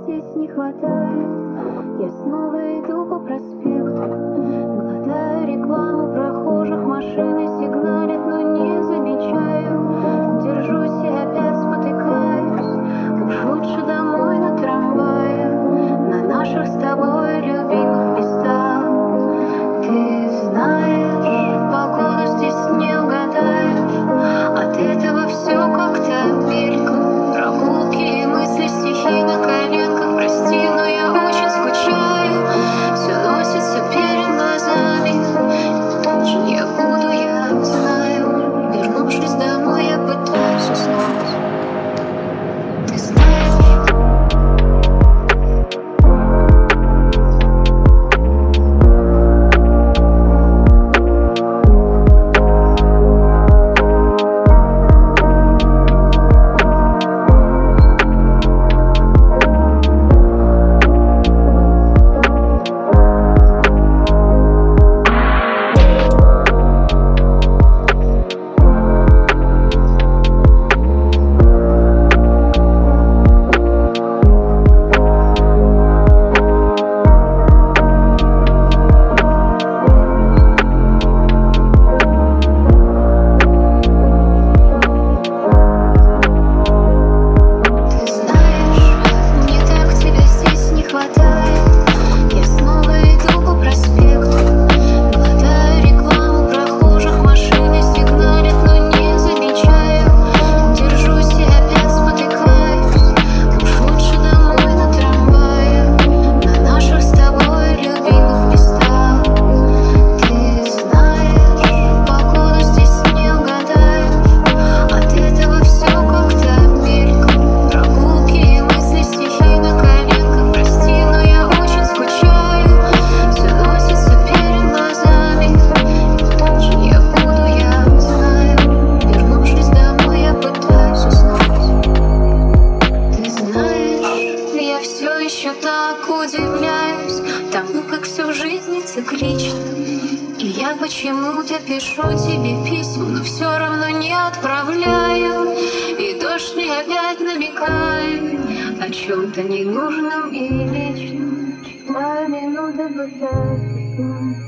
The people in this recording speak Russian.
здесь не хватает. Я снова иду по проспекту, глотаю рекламу прохожих, машины сигналят, но не замечаю. Держусь и опять спотыкаюсь, уж лучше домой на трамвае, на наших с тобой любимых местах. Ты знаешь, погоду здесь не угадаешь, от этого все как-то мельком. Прогулки и мысли, стихи на коленках. Прости, но я очень скучаю, все носится перед глазами. Позже я буду, я знаю. Вернувшись домой, я пытаюсь уснуть. Ты знаешь. Так удивляюсь тому, как все в жизни циклично. И я почему-то пишу тебе письма, но все равно не отправляю. И дождь мне опять намекает о чем-то ненужном и вечном. Читаю минуты, пытаюсь уснуть.